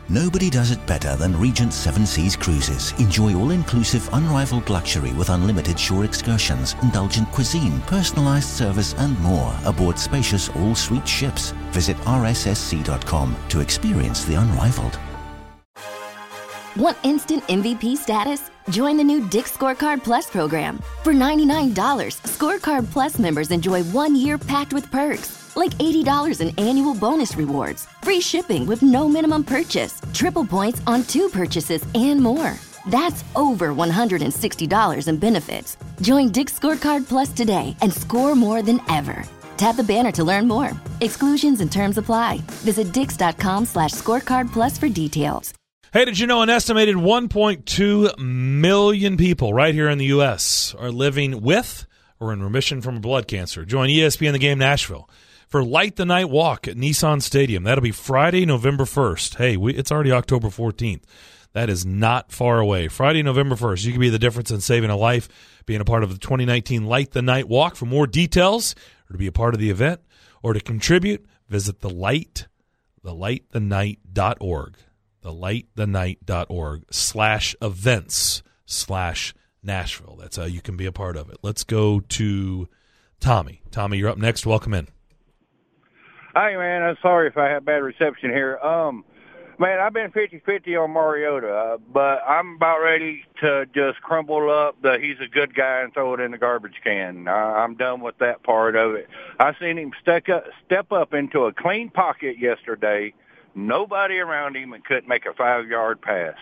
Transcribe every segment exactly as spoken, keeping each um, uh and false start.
Nobody does it better than Regent Seven Seas Cruises. Enjoy all-inclusive, unrivaled luxury with unlimited shore excursions, indulgent cuisine, personalized service, and more aboard spacious all-suite ships. Visit R S S C dot com to experience the unrivaled. Want instant M V P status? Join the new Dick's Scorecard Plus program. For ninety-nine dollars, Scorecard Plus members enjoy one year packed with perks, like eighty dollars in annual bonus rewards, free shipping with no minimum purchase, triple points on two purchases, and more. That's over one hundred sixty dollars in benefits. Join Dick's Scorecard Plus today and score more than ever. Tap the banner to learn more. Exclusions and terms apply. Visit dix.com slash scorecard plus for details. Hey, did you know an estimated one point two million people right here in the U S are living with or in remission from blood cancer? Join E S P N The Game Nashville for Light the Night Walk at Nissan Stadium. That'll be Friday, November first. Hey, we, it's already October fourteenth. That is not far away. Friday, November first. You can be the difference in saving a life, being a part of the twenty nineteen Light the Night Walk. For more details, or to be a part of the event, or to contribute, visit the light, the light the night dot org. the light the night dot org slash events slash Nashville. That's how you can be a part of it. Let's go to Tommy. Tommy, you're up next. Welcome in. Hi, man. I'm sorry if I have bad reception here. Um, man, I've been fifty-fifty on Mariota, uh, but I'm about ready to just crumble up the he's a good guy and throw it in the garbage can. Uh, I'm done with that part of it. I seen him step up, step up into a clean pocket yesterday. Nobody around him and couldn't make a five-yard pass.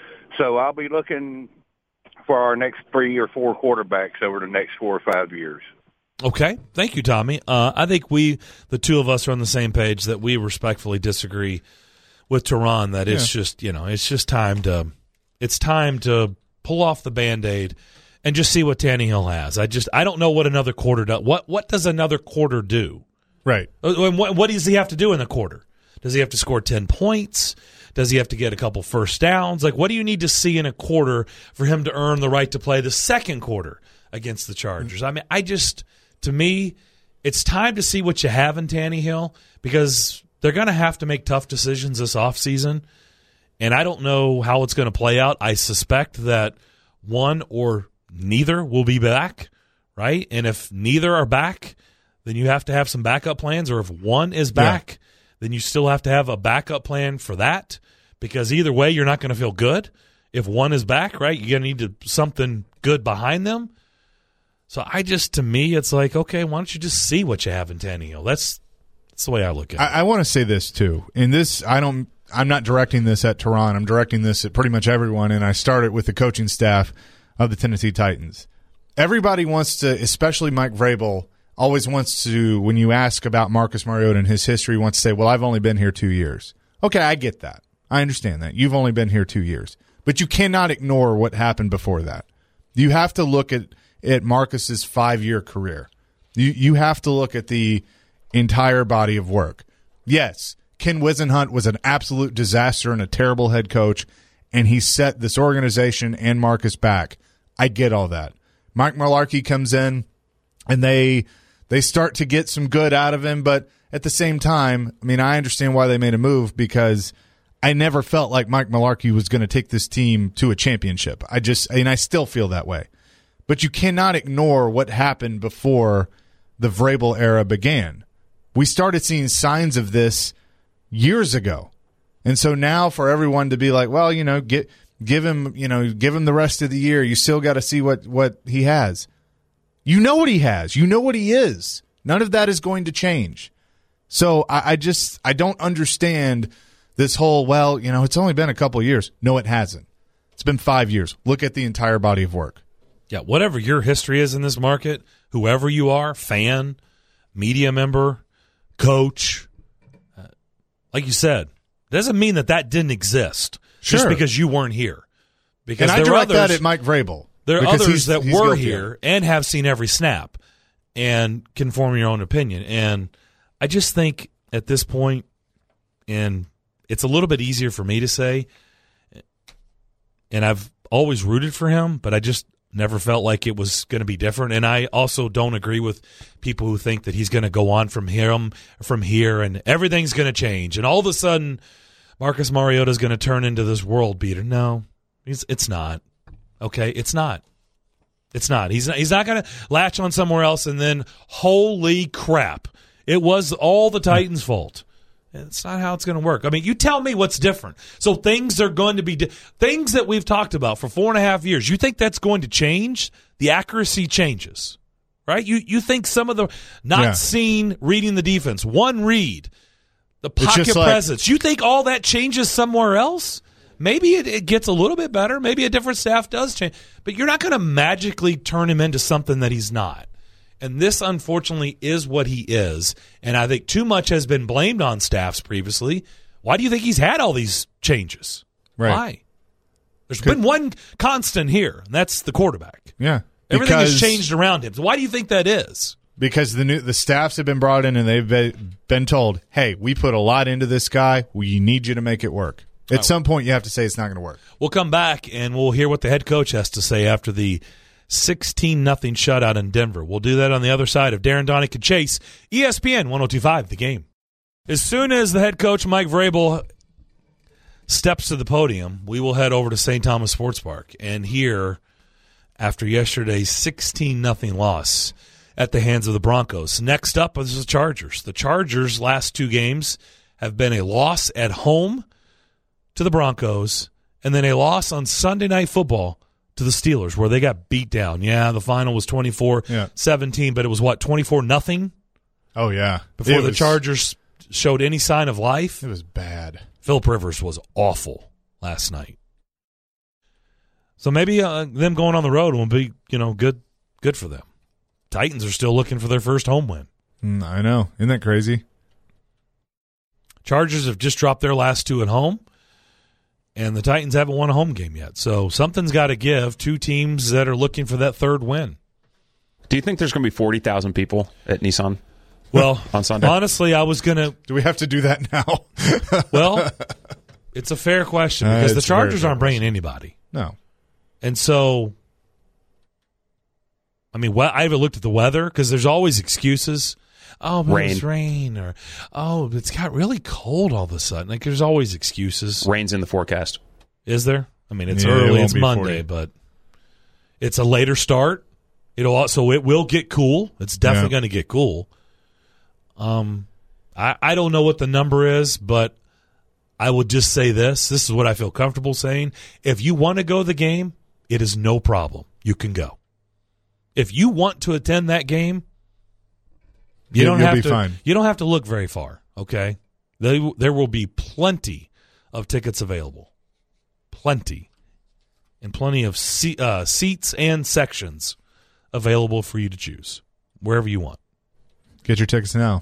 So I'll be looking for our next three or four quarterbacks over the next four or five years. Okay. Thank you, Tommy. Uh, I think we, the two of us, are on the same page that we respectfully disagree with Teron that it's yeah. just, you know, it's just time to, it's time to pull off the Band-Aid and just see what Tannehill has. I just, I don't know what another quarter does. What, what does another quarter do? Right. And what, what does he have to do in the quarter? Does he have to score ten points? Does he have to get a couple first downs? Like, what do you need to see in a quarter for him to earn the right to play the second quarter against the Chargers? I mean, I just, to me, it's time to see what you have in Tannehill because they're going to have to make tough decisions this offseason, and I don't know how it's going to play out. I suspect that one or neither will be back, right? And if neither are back, then you have to have some backup plans, or if one is back, yeah. then you still have to have a backup plan for that because either way, you're not going to feel good. If one is back, right, you're going to need to, something good behind them. So I just, to me, it's like, okay, why don't you just see what you have in Tannehill? That's that's the way I look at it. I, I want to say this, too. In this, I don't, I'm not directing this at Teron. I'm directing this at pretty much everyone, and I started with the coaching staff of the Tennessee Titans. Everybody wants to, especially Mike Vrabel, always wants to, when you ask about Marcus Mariota and his history, wants to say, well, I've only been here two years. Okay, I get that. I understand that. You've only been here two years. But you cannot ignore what happened before that. You have to look at, at Marcus's five-year career. You you have to look at the entire body of work. Yes, Ken Wisenhunt was an absolute disaster and a terrible head coach, and he set this organization and Marcus back. I get all that. Mike Mularkey comes in, and they they start to get some good out of him, but at the same time, I mean, I understand why they made a move because I never felt like Mike Mularkey was going to take this team to a championship. I just, and I still feel that way. But you cannot ignore what happened before the Vrabel era began. We started seeing signs of this years ago. And so now for everyone to be like, well, you know, get, give him, you know, give him the rest of the year. You still got to see what, what he has. You know what he has. You know what he is. None of that is going to change. So I, I just, I don't understand this whole, well, you know, it's only been a couple of years. No, it hasn't. It's been five years. Look at the entire body of work. Yeah, whatever your history is in this market, whoever you are, fan, media member, coach, uh, like you said, doesn't mean that that didn't exist sure. just because you weren't here. Because and I there direct are others, that at Mike Vrabel. There are others he's, that he's were guilty. here and have seen every snap and can form your own opinion. And I just think at this point, and it's a little bit easier for me to say, and I've always rooted for him, but I just never felt like it was going to be different. And I also don't agree with people who think that he's going to go on from him, from here, and everything's going to change. And all of a sudden, Marcus Mariota is going to turn into this world beater. No, it's, it's not. Okay, it's not. It's not. He's not, he's not going to latch on somewhere else and then, holy crap, it was all the Titans' fault. It's not how it's going to work. I mean, you tell me what's different. So things are going to be di- things that we've talked about for four and a half years. You think that's going to change? The accuracy changes, right? You you think some of the not yeah. seen reading the defense, one read, the pocket like, presence. You think all that changes somewhere else? Maybe it, it gets a little bit better. Maybe a different staff does change. But you're not going to magically turn him into something that he's not. And this, unfortunately, is what he is. And I think too much has been blamed on staffs previously. Why do you think he's had all these changes? Right. Why? There's Could, been one constant here, and that's the quarterback. Yeah. Everything has changed around him. So why do you think that is? Because the new the staffs have been brought in and they've been, been told, hey, we put a lot into this guy. We need you to make it work. At right. some point, you have to say it's not going to work. We'll come back, and we'll hear what the head coach has to say after the sixteen nothing shutout in Denver. We'll do that on the other side of Darren Donick and Chase, E S P N one oh two point five, The Game. As soon as the head coach, Mike Vrabel, steps to the podium, we will head over to Saint Thomas Sports Park and hear, after yesterday's sixteen nothing loss at the hands of the Broncos. Next up is the Chargers. The Chargers' last two games have been a loss at home to the Broncos and then a loss on Sunday Night Football to the Steelers, where they got beat down. Yeah, the final was twenty-four seventeen, yeah. but it was, what, twenty-four nothing? Oh, yeah. Before it the was, Chargers showed any sign of life. It was bad. Philip Rivers was awful last night. So maybe uh, them going on the road will be, you know, good good for them. Titans are still looking for their first home win. Mm, I know. Isn't that crazy? Chargers have just dropped their last two at home. And the Titans haven't won a home game yet. So something's got to give. Two teams that are looking for that third win. Do you think there's going to be forty thousand people at Nissan? Well, on Sunday? Honestly, I was going to. Do we have to do that now? Well, it's a fair question because uh, the Chargers aren't bringing anybody. No. And so, I mean, I haven't looked at the weather because there's always excuses. Oh, but rain. It's rain, or oh, it's got really cold all of a sudden. Like, there's always excuses. Rain's in the forecast. Is there? I mean, it's yeah, early. it It's Monday, forty. But it's a later start. It'll also it will get cool. It's definitely yeah. going to get cool. Um, I I don't know what the number is, but I would just say this. This is what I feel comfortable saying. If you want to go to the game, it is no problem. You can go. If you want to attend that game, you You'll don't have be to. Fine. You don't have to look very far. Okay, they, there will be plenty of tickets available, plenty, and plenty of se- uh, seats and sections available for you to choose wherever you want. Get your tickets now.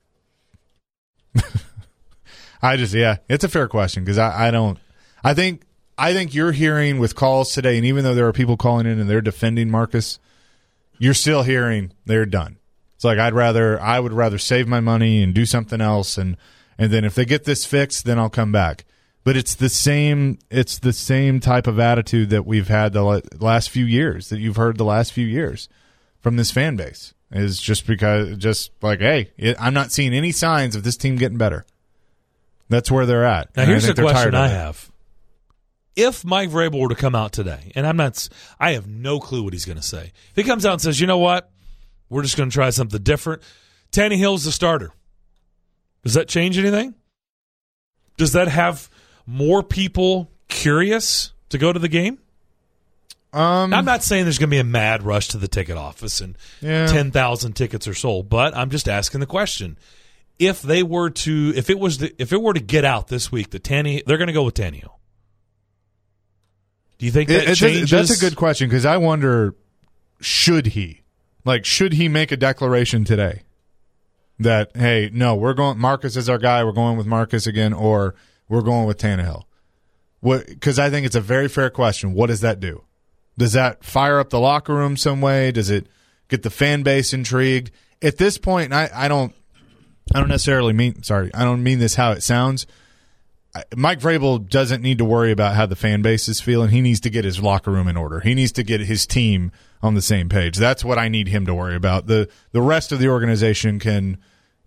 I just yeah, it's a fair question because I, I don't. I think I think you're hearing with calls today, and even though there are people calling in and they're defending Marcus, you're still hearing they're done. It's like I'd rather I would rather save my money and do something else, and and then if they get this fixed, then I'll come back. But it's the same it's the same type of attitude that we've had the last few years, that you've heard the last few years from this fan base. Is just because just like, hey, it, I'm not seeing any signs of this team getting better. That's where they're at. Now, here's the question I have: if Mike Vrabel were to come out today, and I'm not, I have no clue what he's going to say. If he comes out and says, "You know what? We're just going to try something different." Tannehill's the starter. Does that change anything? Does that have more people curious to go to the game? Um, I'm not saying there's going to be a mad rush to the ticket office and yeah. ten thousand tickets are sold, but I'm just asking the question: if they were to, if it was, the, if it were to get out this week, the Tannehill, they're going to go with Tannehill. Do you think that it, changes? That's a good question because I wonder, should he, like, should he make a declaration today that, hey, no, we're going, Marcus is our guy, we're going with Marcus again, or we're going with Tannehill? What? Because I think it's a very fair question. What does that do? Does that fire up the locker room some way? Does it get the fan base intrigued? At this point, I, I don't, I don't necessarily mean. Sorry, I don't mean this how it sounds. I, Mike Vrabel doesn't need to worry about how the fan base is feeling. He needs to get his locker room in order. He needs to get his team on the same page. That's what I need him to worry about. the The rest of the organization can,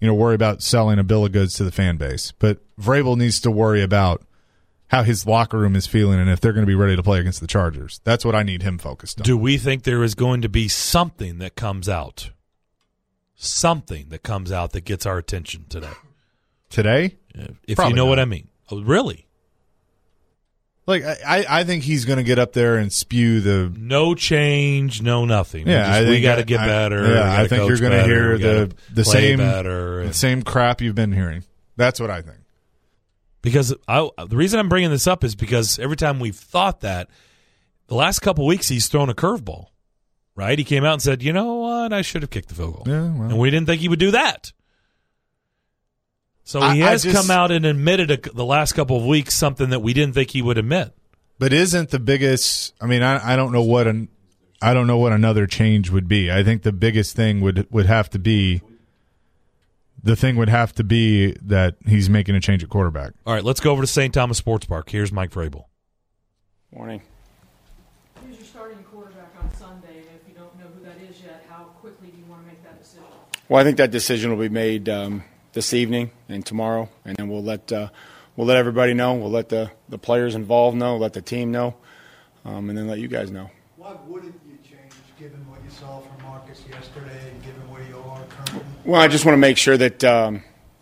you know, worry about selling a bill of goods to the fan base. But Vrabel needs to worry about how his locker room is feeling and if they're going to be ready to play against the Chargers. That's what I need him focused on. Do we think there is going to be something that comes out? Something that comes out that gets our attention today? Today? If Probably you know not. what I mean. Oh, really? Like, I, I think he's going to get up there and spew the No change, no nothing. Yeah, we, just- I we think got to I- get I- better. yeah, we gotta I think coach you're gonna better, hear we gotta the- the play same- better. the same crap you've been hearing. That's what I think. Because I, the reason I'm bringing this up is because every time we've thought that, the last couple weeks he's thrown a curveball, right? He came out and said, you know what, I should have kicked the field goal. Yeah, well. And we didn't think he would do that. So he I- I has just- come out and admitted a, the last couple of weeks something that we didn't think he would admit. But isn't the biggest? I mean, I, I don't know what an I don't know what another change would be. I think the biggest thing would would have to be the thing would have to be that he's making a change at quarterback. All right, let's go over to Saint Thomas Sports Park. Here's Mike Vrabel. Morning. Who's your starting quarterback on Sunday? And if you don't know who that is yet, how quickly do you want to make that decision? Well, I think that decision will be made um, this evening and tomorrow, and then we'll let uh, we'll let everybody know. We'll let the, the players involved know, let the team know, um, and then let you guys know. Why wouldn't you change, given what you saw from Marcus yesterday and given where you are currently? Well, I just want to make sure that um,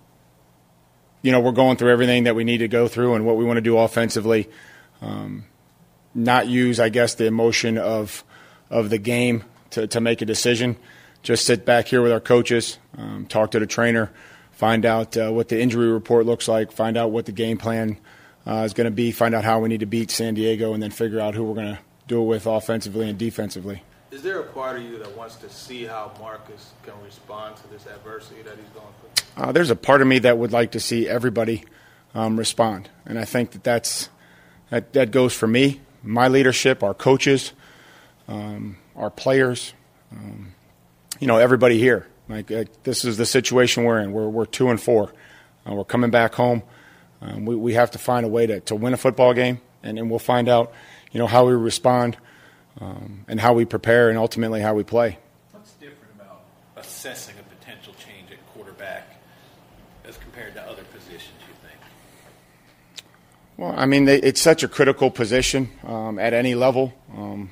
you know we're going through everything that we need to go through and what we want to do offensively. Um, not use, I guess, the emotion of of the game to, to make a decision. Just sit back here with our coaches, um, talk to the trainer, find out uh, what the injury report looks like, find out what the game plan uh, is going to be, find out how we need to beat San Diego, and then figure out who we're going to do it with offensively and defensively. Is there a part of you that wants to see how Marcus can respond to this adversity that he's going through? Uh, there's a part of me that would like to see everybody um, respond, and I think that that's, that, that goes for me, my leadership, our coaches, um, our players, um, you know, everybody here. Like uh, this is the situation we're in. We're we're two and four. Uh, we're coming back home. Um, we we have to find a way to, to win a football game, and, and we'll find out, you know, how we respond, um, and how we prepare, and ultimately how we play. What's different about assessing a potential change at quarterback as compared to other positions, you think? Well, I mean, they, it's such a critical position um, at any level um,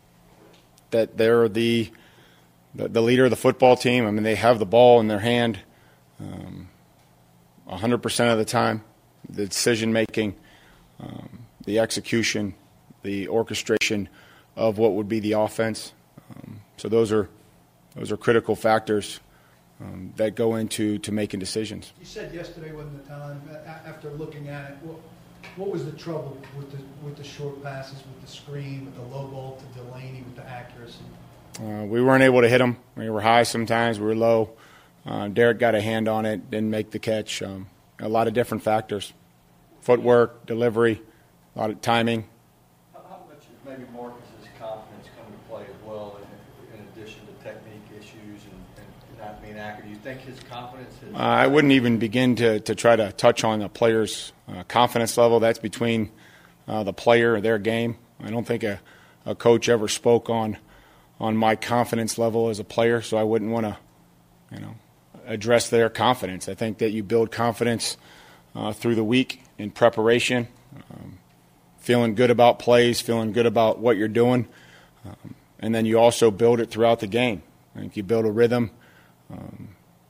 that they're the, the the leader of the football team. I mean, they have the ball in their hand um, one hundred percent of the time. The decision making, um, the execution, the orchestration of what would be the offense. Um, so those are those are critical factors um, that go into to making decisions. You said yesterday wasn't the time, a- after looking at it, what, what was the trouble with the with the short passes, with the screen, with the low ball to Delaney, with the accuracy? Uh, we weren't able to hit them. We were high sometimes. We were low. Uh, Derek got a hand on it, didn't make the catch. Um, a lot of different factors. Footwork, delivery, a lot of timing. How, how much is maybe Marcus's confidence come to play as well, in, in addition to technique issues and, and not being accurate? Do you think his confidence is... Uh, I wouldn't even begin to, to try to touch on the player's uh, confidence level. That's between uh, the player and their game. I don't think a, a coach ever spoke on on my confidence level as a player, so I wouldn't want to, you know, address their confidence. I think that you build confidence uh, through the week in preparation, um, feeling good about plays, feeling good about what you're doing, um, and then you also build it throughout the game. I think you build a rhythm, um,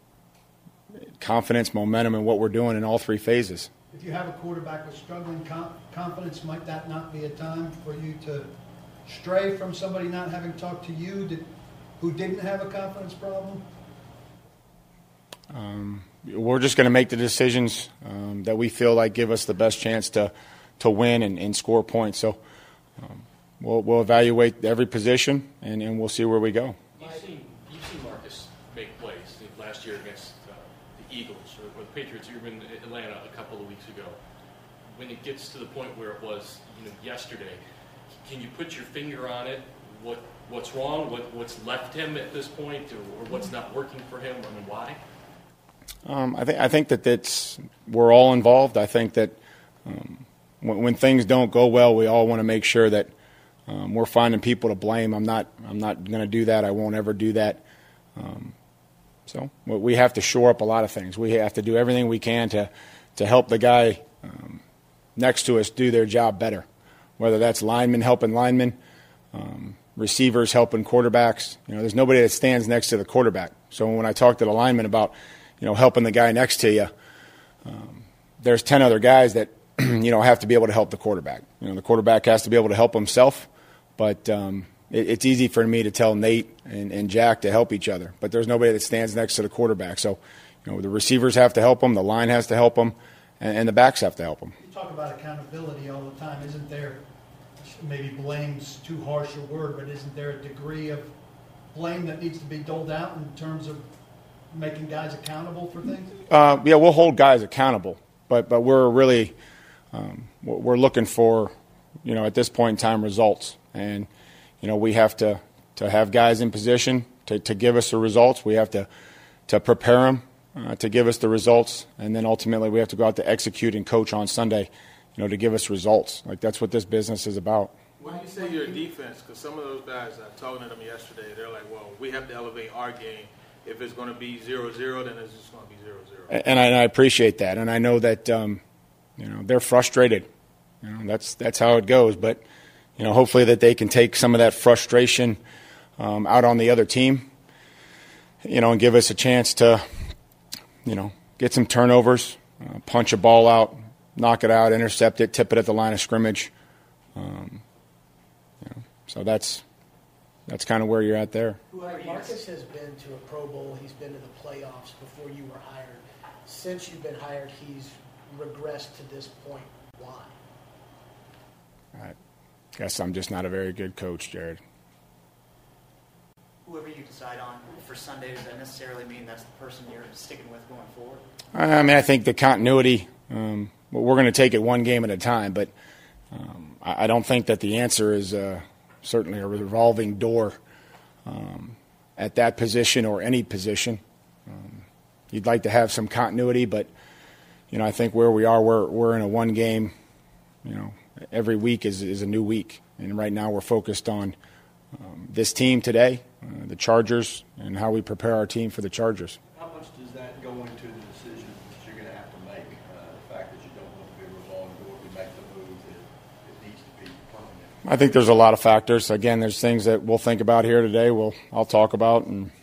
confidence, momentum in what we're doing in all three phases. If you have a quarterback with struggling com- confidence, might that not be a time for you to stray from somebody not having talked to you that, who didn't have a confidence problem? Um, we're just going to make the decisions um, that we feel like give us the best chance to to win and, and score points. So um, we'll, we'll evaluate every position, and, and we'll see where we go. You've seen, you've seen Marcus make plays last year against uh, the Eagles or, or the Patriots. You were in Atlanta a couple of weeks ago. When it gets to the point where it was, you know, yesterday, can you put your finger on it? What what's wrong? What what's left him at this point, or, or what's not working for him, and why? Um, I think I think that it's we're all involved. I think that um, when, when things don't go well, we all want to make sure that um, we're finding people to blame. I'm not I'm not going to do that. I won't ever do that. Um, So we have to shore up a lot of things. We have to do everything we can to, to help the guy um, next to us do their job better, whether that's linemen helping linemen, um, receivers helping quarterbacks. You know, there's nobody that stands next to the quarterback. So when I talk to the lineman about, you know, helping the guy next to you, um, there's ten other guys that, you know, have to be able to help the quarterback. You know, the quarterback has to be able to help himself, but um, it, it's easy for me to tell Nate and, and Jack to help each other. But there's nobody that stands next to the quarterback. So, you know, the receivers have to help them, the line has to help them, and, and the backs have to help them. You talk about accountability all the time. Isn't there, maybe blame's too harsh a word, but isn't there a degree of blame that needs to be doled out in terms of making guys accountable for things? Uh, yeah, we'll hold guys accountable, but but we're really um, we're looking for, you know, at this point in time, results, and you know we have to, to have guys in position to, to give us the results. We have to to prepare them uh, to give us the results, and then ultimately we have to go out to execute and coach on Sunday, you know, to give us results. Like that's what this business is about. When you say your defense, because some of those guys, I was talking to them yesterday, they're like, well, we have to elevate our game. If it's going to be zero zero, then it's just going to be zero zero. And I, and I appreciate that, and I know that um, you know they're frustrated. You know that's that's how it goes. But you know, hopefully that they can take some of that frustration um, out on the other team. You know, and give us a chance to, you know, get some turnovers, uh, punch a ball out, knock it out, intercept it, tip it at the line of scrimmage. Um, you know, so that's. That's kind of where you're at there. Marcus has been to a Pro Bowl. He's been to the playoffs before you were hired. Since you've been hired, he's regressed to this point. Why? I guess I'm just not a very good coach, Jared. Whoever you decide on for Sunday, does that necessarily mean that's the person you're sticking with going forward? I mean, I think the continuity, um, well, we're going to take it one game at a time, but um, I, I don't think that the answer is uh, – certainly a revolving door um, at that position or any position. Um, you'd like to have some continuity, but you know I think where we are, we're we're in a one game. You know, every week is is a new week, and right now we're focused on um, this team today, uh, the Chargers, and how we prepare our team for the Chargers. How much does that go into the decision that you're going to have to make? Uh, the fact that you don't want to be a revolving door to make the move that it needs to be permanent. I think there's a lot of factors. Again, there's things that we'll think about here today. We'll I'll talk about, and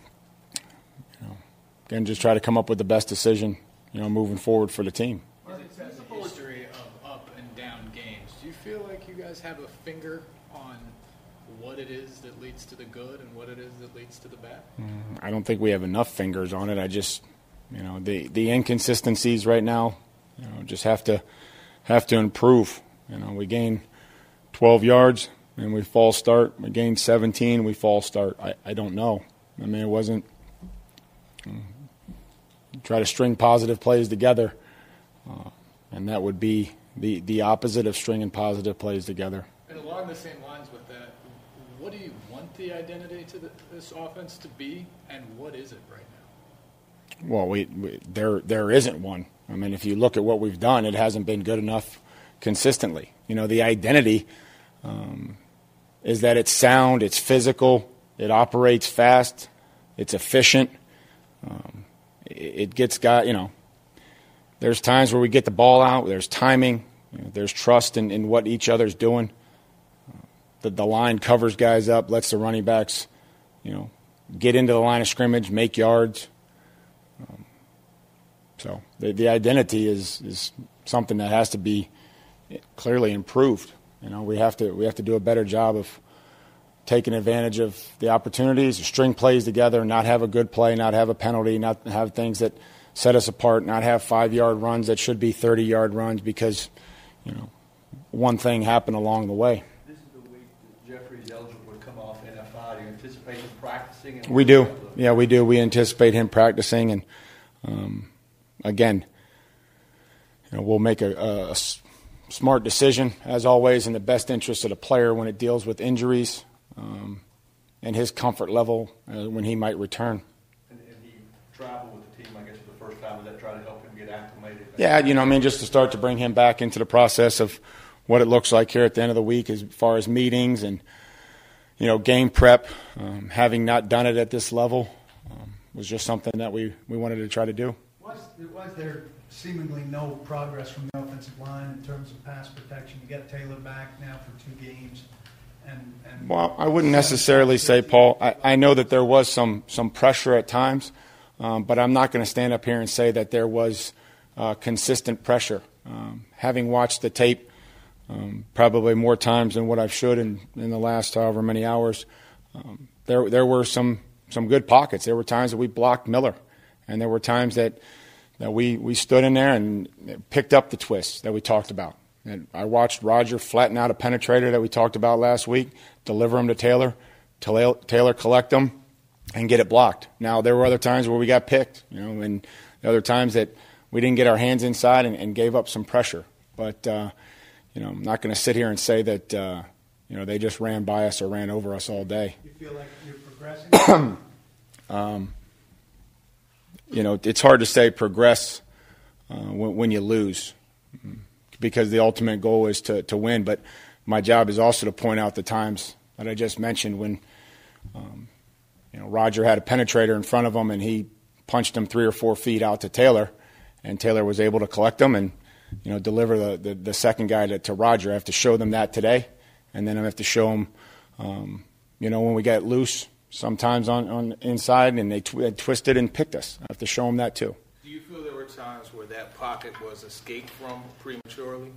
you know, again, just try to come up with the best decision, you know, moving forward for the team. It's a history of up and down games. Do you feel like you guys have a finger on what it is that leads to the good and what it is that leads to the bad? I don't think we have enough fingers on it. I just, you know, the the inconsistencies right now, you know, just have to have to improve. You know, we gain twelve yards, and we false start. We gained seventeen, we false start. I, I don't know. I mean, it wasn't um, – try to string positive plays together, uh, and that would be the, the opposite of stringing positive plays together. And along the same lines with that, what do you want the identity to the, this offense to be, and what is it right now? Well, we, we there there isn't one. I mean, if you look at what we've done, it hasn't been good enough consistently. You know, the identity um, is that it's sound, it's physical, it operates fast, it's efficient. Um, it, it gets got, you know, there's times where we get the ball out, there's timing, you know, there's trust in, in what each other's doing. Uh, the, the line covers guys up, lets the running backs, you know, get into the line of scrimmage, make yards. Um, so the, the identity is, is something that has to be clearly improved. You know, we have to we have to do a better job of taking advantage of the opportunities, string plays together, not have a good play, not have a penalty, not have things that set us apart, not have five-yard runs that should be thirty-yard runs because, you know, one thing happened along the way. This is the week that Jeffrey's eligible to come off N F I. Do you anticipate him practicing? And we do. Yeah, we do. We anticipate him practicing, and um, again, you know, we'll make a, a, a smart decision, as always, in the best interest of the player when it deals with injuries um, and his comfort level uh, when he might return. And, and he traveled with the team, I guess, for the first time. Does that try to help him get acclimated? Yeah, you know, I mean, just to start to bring him back into the process of what it looks like here at the end of the week as far as meetings and, you know, game prep, um, having not done it at this level. Um, was just something that we, we wanted to try to do. Was, was there seemingly no progress from the offensive line in terms of pass protection? You got Taylor back now for two games. And, and well, I wouldn't necessarily say, Paul. I, I know that there was some, some pressure at times, um, but I'm not going to stand up here and say that there was uh, consistent pressure. Um, having watched the tape um, probably more times than what I should in, in the last however many hours, um, there there were some, some good pockets. There were times that we blocked Miller, and there were times that, that we, we stood in there and picked up the twists that we talked about. And I watched Roger flatten out a penetrator that we talked about last week, deliver him to Taylor, Taylor collect them, and get it blocked. Now, there were other times where we got picked, you know, and the other times that we didn't get our hands inside and, and gave up some pressure. But, uh, you know, I'm not going to sit here and say that, uh, you know, they just ran by us or ran over us all day. You feel like you're progressing? um, you know, it's hard to say progress uh, when, when you lose, because the ultimate goal is to, to win. But my job is also to point out the times that I just mentioned when, um, you know, Roger had a penetrator in front of him and he punched him three or four feet out to Taylor, and Taylor was able to collect them and, you know, deliver the, the, the second guy to, to Roger. I have to show them that today, and then I have to show them, um, you know, when we get loose sometimes on, on inside and they, tw- they twisted and picked us. I have to show them that too. Do you feel there were times where that pocket was escaped from prematurely?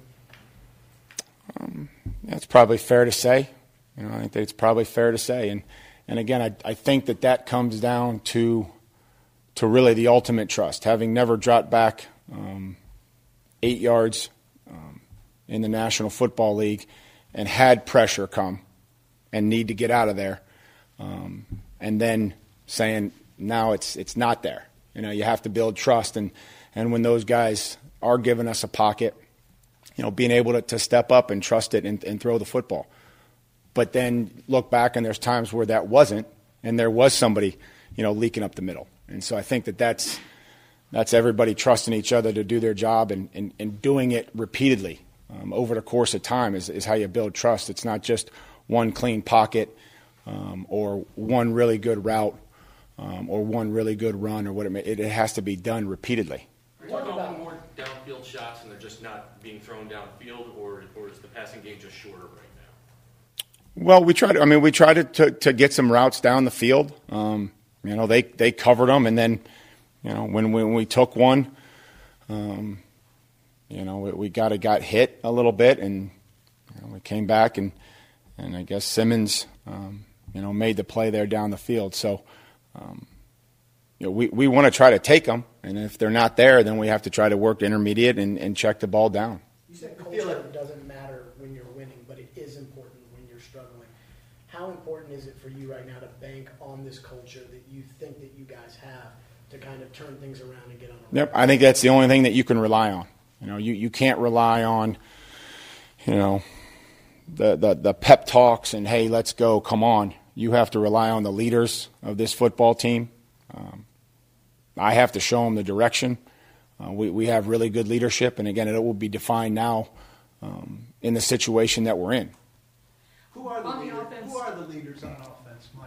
Um, that's probably fair to say. You know, I think that it's probably fair to say. And and again, I I think that that comes down to to really the ultimate trust. Having never dropped back um, eight yards um, in the National Football League and had pressure come and need to get out of there, um, and then saying now it's it's not there. You know, you have to build trust, and, and when those guys are giving us a pocket, you know, being able to, to step up and trust it and, and throw the football. But then look back, and there's times where that wasn't, and there was somebody, you know, leaking up the middle. And so I think that that's, that's everybody trusting each other to do their job, and, and, and doing it repeatedly um, over the course of time is, is how you build trust. It's not just one clean pocket um, or one really good route. Um, or one really good run, or what it may, it, it has to be done repeatedly. Are you talking about more downfield shots and they're just not being thrown downfield, or or is the passing game just shorter right now? Well, we tried. I mean, we tried to to, to get some routes down the field. Um, you know, they they covered them, and then, you know, when when we took one, um, you know, we, we got it got hit a little bit, and you know, we came back, and and I guess Simmons, um, you know, made the play there down the field. So. Um, you know, we, we want to try to take them, and if they're not there, then we have to try to work intermediate and, and check the ball down. You said culture doesn't matter when you're winning, but it is important when you're struggling. How important is it for you right now to bank on this culture that you think that you guys have to kind of turn things around and get on the Yep, I think that's the only thing that you can rely on. You know, you, you can't rely on, you know, the, the, the pep talks and, hey, let's go, come on. You have to rely on the leaders of this football team. Um, I have to show them the direction. Uh, we, we have really good leadership, and again, it will be defined now um, in the situation that we're in. Who are the, leader, who are the leaders on offense, Mike?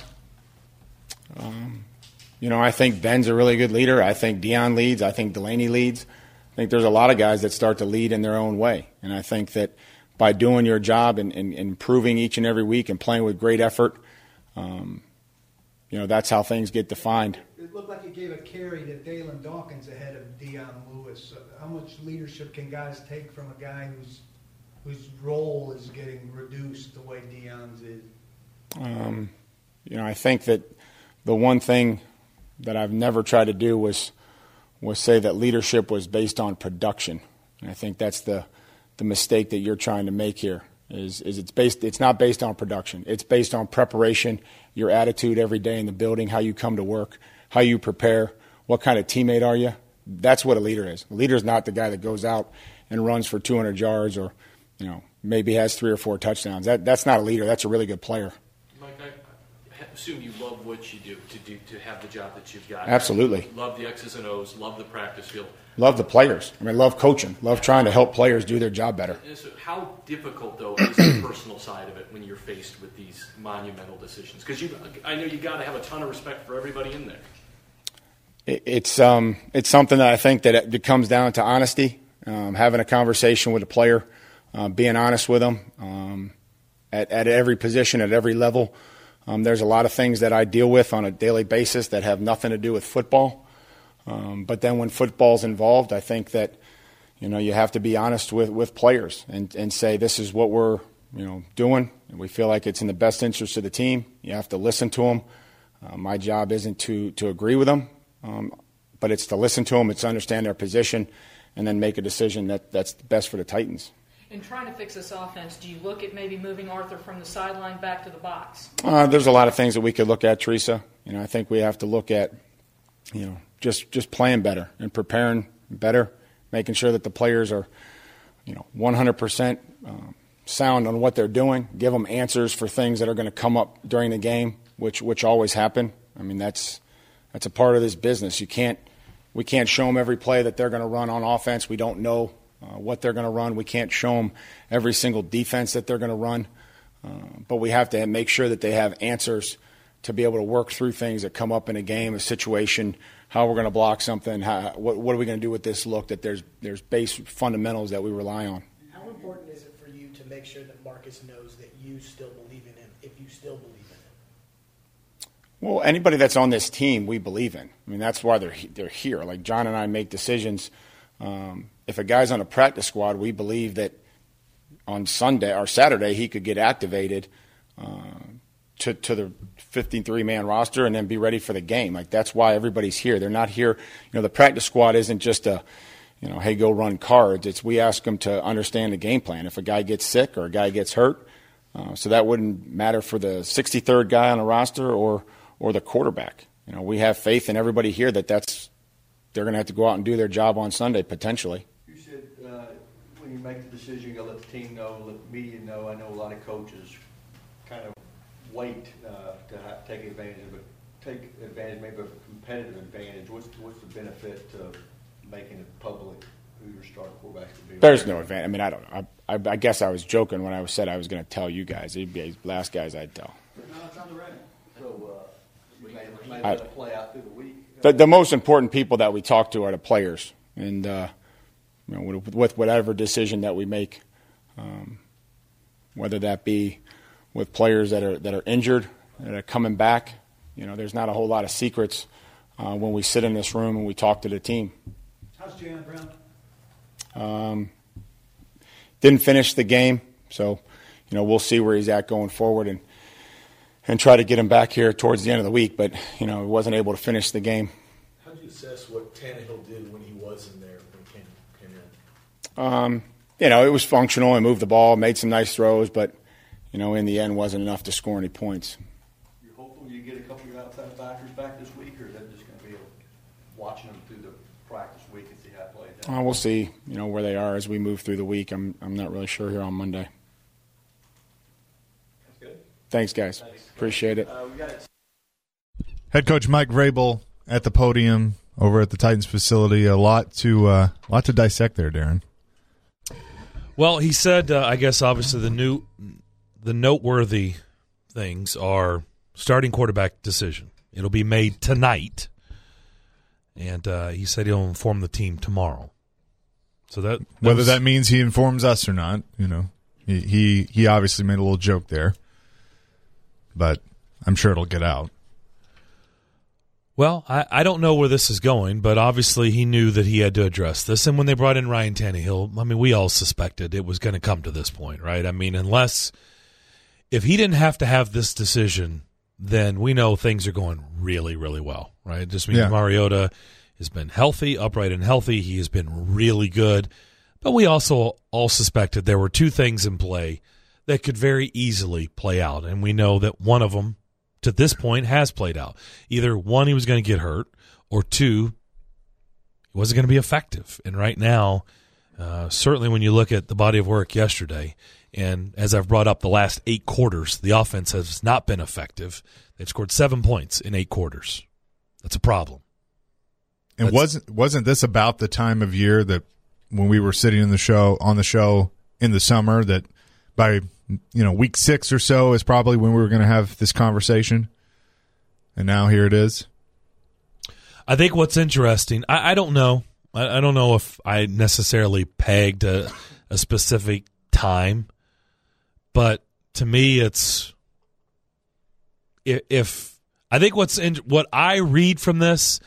Um, you know, I think Ben's a really good leader. I think Dion leads. I think Delaney leads. I think there's a lot of guys that start to lead in their own way, and I think that by doing your job and, and, and improving each and every week and playing with great effort, Um, you know, that's how things get defined. It looked like you gave a carry to Dalen Dawkins ahead of Dion Lewis. So how much leadership can guys take from a guy whose whose role is getting reduced the way Dion's is? Um, you know, I think that the one thing that I've never tried to do was was say that leadership was based on production. And I think that's the the mistake that you're trying to make here. Is, is it's based? It's not based on production. It's based on preparation, your attitude every day in the building, how you come to work, how you prepare, what kind of teammate are you. That's what a leader is. A leader is not the guy that goes out and runs for two hundred yards, or, you know, maybe has three or four touchdowns. That that's not a leader. That's a really good player. Mike, I assume you love what you do to do to have the job that you've got. Absolutely. Love the X's and O's. Love the practice field. Love the players. I mean, love coaching. Love trying to help players do their job better. So how difficult, though, is the personal side of it when you're faced with these monumental decisions? Because you, I know you got to have a ton of respect for everybody in there. it, it's um, it's something that I think that it comes down to honesty, um, having a conversation with a player, uh, being honest with them um, at, at every position, at every level. Um, there's a lot of things that I deal with on a daily basis that have nothing to do with football. Um, but then when football's involved, I think that, you know, you have to be honest with, with players and, and say this is what we're, you know, doing. And we feel like it's in the best interest of the team. You have to listen to them. Uh, my job isn't to, to agree with them, um, but it's to listen to them, it's to understand their position, and then make a decision that, that's best for the Titans. In trying to fix this offense, do you look at maybe moving Arthur from the sideline back to the box? Uh, there's a lot of things that we could look at, Teresa. You know, I think we have to look at, you know, just just playing better and preparing better, making sure that the players are, you know, one hundred percent um, sound on what they're doing. Give them answers for things that are going to come up during the game, which which always happen. I mean, that's that's a part of this business. You can't we can't show them every play that they're going to run on offense. We don't know Uh, what they're going to run. We can't show them every single defense that they're going to run, uh, but we have to make sure that they have answers to be able to work through things that come up in a game, a situation, how we're going to block something, how, what, what are we going to do with this look, that there's there's base fundamentals that we rely on. How important is it for you to make sure that Marcus knows that you still believe in him, if you still believe in him? Well, anybody that's on this team, we believe in. I mean, that's why they're they're here. Like John and I make decisions. Um, if a guy's on a practice squad, we believe that on Sunday or Saturday he could get activated uh, to to the fifty-three man roster and then be ready for the game. Like that's why everybody's here. They're not here. You know, the practice squad isn't just a, you know, hey, go run cards. It's we ask them to understand the game plan. If a guy gets sick or a guy gets hurt, uh, so that wouldn't matter for the sixty-third guy on the roster or or the quarterback. You know, we have faith in everybody here that that's. They're going to have to go out and do their job on Sunday, potentially. You said uh, when you make the decision, you're going to let the team know, let the media know. I know a lot of coaches kind of wait uh, to ha- take advantage of it, take advantage maybe of a competitive advantage. What's, what's the benefit to making it public who your starting quarterback could be? There's no advantage. I mean, I don't I, I, I guess I was joking when I was said I was going to tell you guys. It'd be the last guys I'd tell. No, it's on the record. So uh, you may, may I, let it play out through the week. The, the most important people that we talk to are the players, and uh, you know, with, with whatever decision that we make, um, whether that be with players that are that are injured, that are coming back, you know, there's not a whole lot of secrets uh, when we sit in this room and we talk to the team. How's Jaylen Brown? Um, didn't finish the game, so you know we'll see where he's at going forward, and. and try to get him back here towards the end of the week, but, you know, he wasn't able to finish the game. How do you assess what Tannehill did when he was in there, when he came, came in? Um, you know, it was functional. He moved the ball, made some nice throws, but, you know, in the end wasn't enough to score any points. You're hopeful you get a couple of your outside backers back this week, or is that just going to be watching them through the practice week and see how it plays out? Uh, we'll see, you know, where they are as we move through the week. I'm I'm not really sure here on Monday. That's good. Thanks, guys. Thanks. Appreciate it. Uh, we got it. Head coach Mike Vrabel at the podium over at the Titans facility. A lot to uh, lot to dissect there, Darren. Well, he said, uh, I guess obviously the new, the noteworthy things are starting quarterback decision. It'll be made tonight, and uh, he said he'll inform the team tomorrow. So that, that whether was, that means he informs us or not, you know, he, he he obviously made a little joke there, but I'm sure it'll get out. Well, I, I don't know where this is going, but obviously he knew that he had to address this. And when they brought in Ryan Tannehill, I mean, we all suspected it was going to come to this point, right? I mean, unless if he didn't have to have this decision, then we know things are going really, really well, right? It just means Yeah. Mariota has been healthy, upright and healthy. He has been really good. But we also all suspected there were two things in play that could very easily play out. And we know that one of them, to this point, has played out. Either one, he was going to get hurt, or two, he wasn't going to be effective. And right now, uh, certainly when you look at the body of work yesterday, and as I've brought up the last eight quarters, the offense has not been effective. They've scored seven points in eight quarters. That's a problem. And That's, wasn't wasn't this about the time of year that when we were sitting in the show on the show in the summer that by you know week six or so is probably when we were going to have this conversation, and now here it is. I think what's interesting, I, I don't know. I, I don't know if I necessarily pegged a, a specific time, but to me, it's if, if I think what's in, what I read from this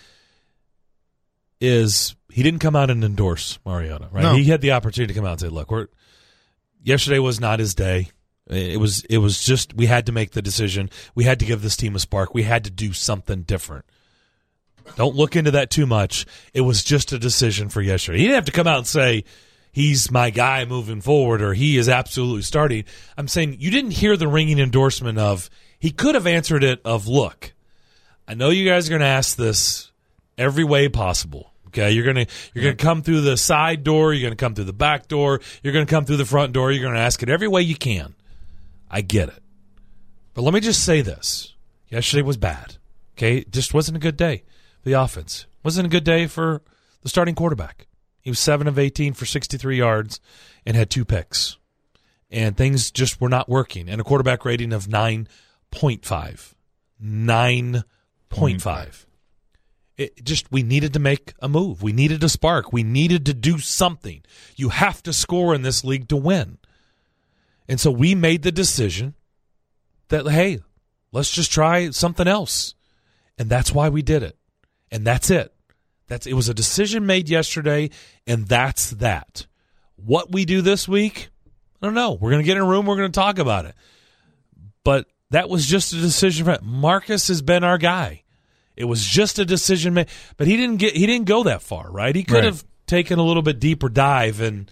is he didn't come out and endorse Mariota, right? No. He had the opportunity to come out and say, "Look, we're yesterday was not his day. It was it was just we had to make the decision. We had to give this team a spark. We had to do something different." Don't look into that too much. It was just a decision for yesterday. He didn't have to come out and say, he's my guy moving forward or he is absolutely starting. I'm saying you didn't hear the ringing endorsement of, he could have answered it of, look, I know you guys are going to ask this every way possible. Okay, you're going to you're going to come through the side door, you're going to come through the back door, you're going to come through the front door, you're going to ask it every way you can. I get it. But let me just say this. Yesterday was bad. Okay, it just wasn't a good day. The offense wasn't a good day for the starting quarterback. He was seven of eighteen for sixty-three yards and had two picks. And things just were not working. And a quarterback rating of nine point five. nine point five. It just, we needed to make a move. We needed a spark. We needed to do something. You have to score in this league to win. And so we made the decision that, hey, let's just try something else. And that's why we did it. And that's it. That's it was a decision made yesterday, and that's that. What we do this week, I don't know. We're going to get in a room. We're going to talk about it. But that was just a decision. For, Marcus has been our guy. It was just a decision made. But he didn't get. He didn't go that far, right? He could Right. have taken a little bit deeper dive in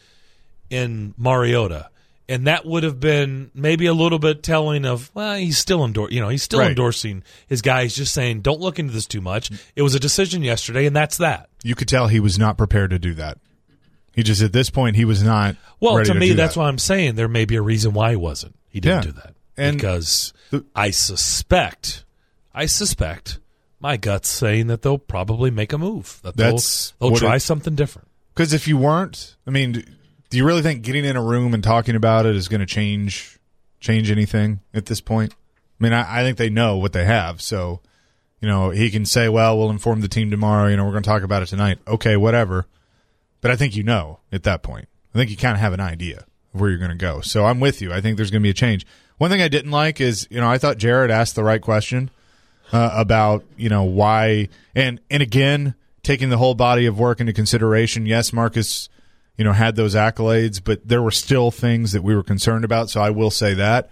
in Mariota. And that would have been maybe a little bit telling of, well, he's still endor- you know, he's still Right. endorsing his guy. He's just saying, don't look into this too much. It was a decision yesterday, and that's that. You could tell he was not prepared to do that. He just, at this point, he was not Well, ready to to me, do that's that. why I'm saying there may be a reason why he wasn't. He didn't Yeah. do that. And because the- I suspect, I suspect my gut's saying that they'll probably make a move. That they'll, That's they'll what try it- something different. Because if you weren't, I mean, do you really think getting in a room and talking about it is going to change change anything at this point? I mean, I, I think they know what they have. So, you know, he can say, well, we'll inform the team tomorrow. You know, we're going to talk about it tonight. Okay, whatever. But I think you know at that point. I think you kind of have an idea of where you're going to go. So I'm with you. I think there's going to be a change. One thing I didn't like is, you know, I thought Jared asked the right question uh, about, you know, why. And, and again, taking the whole body of work into consideration, yes, Marcus, you know, had those accolades, but there were still things that we were concerned about, so I will say that.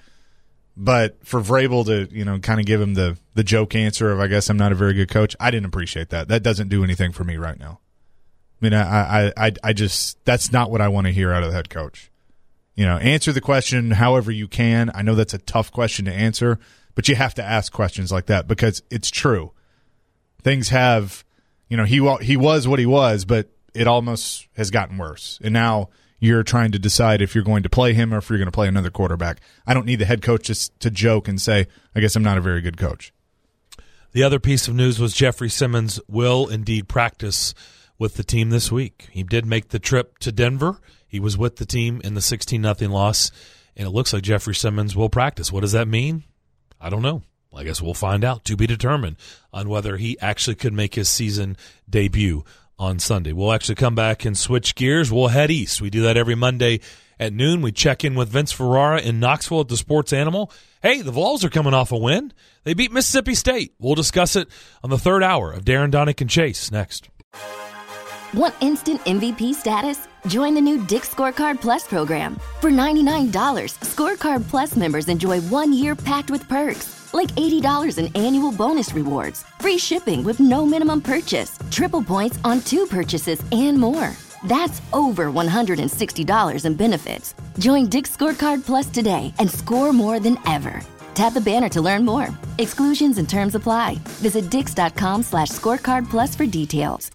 But for Vrabel to, you know, kind of give him the, the joke answer of, I guess I'm not a very good coach, I didn't appreciate that. That doesn't do anything for me right now. I mean, I, I, I, I just, that's not what I want to hear out of the head coach. You know, answer the question however you can. I know that's a tough question to answer, but you have to ask questions like that because it's true. Things have, you know, he he was what he was, but it almost has gotten worse. And now you're trying to decide if you're going to play him or if you're going to play another quarterback. I don't need the head coach just to joke and say, I guess I'm not a very good coach. The other piece of news was Jeffrey Simmons will indeed practice with the team this week. He did make the trip to Denver. He was with the team in the sixteen nothing loss, and it looks like Jeffrey Simmons will practice. What does that mean? I don't know. I guess we'll find out, to be determined, on whether he actually could make his season debut on Sunday. We'll actually come back and switch gears. We'll head east. We do that every Monday at noon. We check in with Vince Ferrara in Knoxville at the Sports Animal. Hey, the Vols are coming off a win. They beat Mississippi State. We'll discuss it on the third hour of Darren, Donick, and Chase next. Want instant M V P status? Join the new Dick's Scorecard Plus program. For ninety-nine dollars, Scorecard Plus members enjoy one year packed with perks, like eighty dollars in annual bonus rewards, free shipping with no minimum purchase, triple points on two purchases, and more. That's over one hundred sixty dollars in benefits. Join Dick's Scorecard Plus today and score more than ever. Tap the banner to learn more. Exclusions and terms apply. Visit dix.com slash scorecard plus for details.